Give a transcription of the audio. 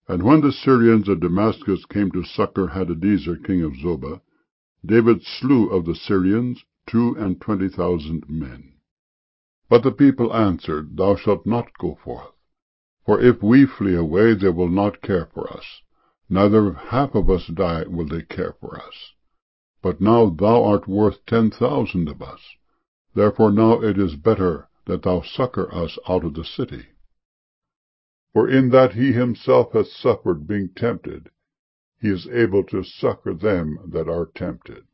And when the Syrians of Damascus came to succor Hadadezer king of Zobah, David slew of the Syrians 22,000 men. But the people answered, Thou shalt not go forth. For if we flee away, they will not care for us, neither if half of us die will they care for us. But now thou art worth 10,000 of us. Therefore now it is better that thou succor us out of the city. For in that he himself hath suffered being tempted, he is able to succor them that are tempted.